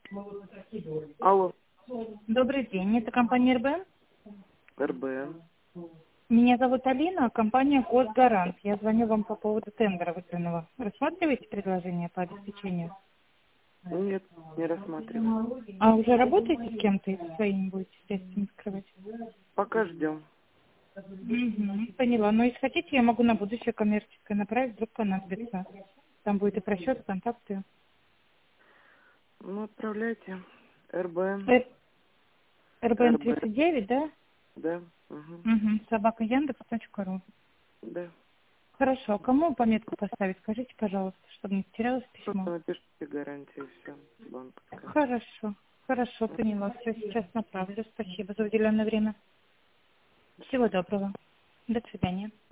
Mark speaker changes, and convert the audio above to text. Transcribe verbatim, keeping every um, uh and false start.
Speaker 1: Алло,
Speaker 2: Добрый день, это компания эр бэ эн.
Speaker 1: эр бэ эн.
Speaker 2: Меня зовут Алина, компания Госгарант. Я звоню вам по поводу тендера выигранного. Рассматриваете предложение по обеспечению?
Speaker 1: Нет, не рассматриваю.
Speaker 2: А уже работаете с кем-то или своими будете средствами скрывать?
Speaker 1: Пока ждем.
Speaker 2: Угу, поняла. Но если хотите, я могу на будущее коммерческое направить, вдруг понадобится. Там будет и просчет, контакты.
Speaker 1: Ну, отправляйте. эр бэ эн.
Speaker 2: Р- РБН
Speaker 1: эр бэ эн,
Speaker 2: тридцать девять, да?
Speaker 1: да? Угу.
Speaker 2: Угу, собака яндекс точка ру.
Speaker 1: Да.
Speaker 2: Хорошо, а кому пометку поставить? Скажите, пожалуйста, чтобы не потерялось
Speaker 1: Просто
Speaker 2: письмо.
Speaker 1: напишите гарантию, все, банковская.
Speaker 2: Хорошо, хорошо, поняла. Все, сейчас направлю. Спасибо за уделенное время. Всего доброго. До свидания.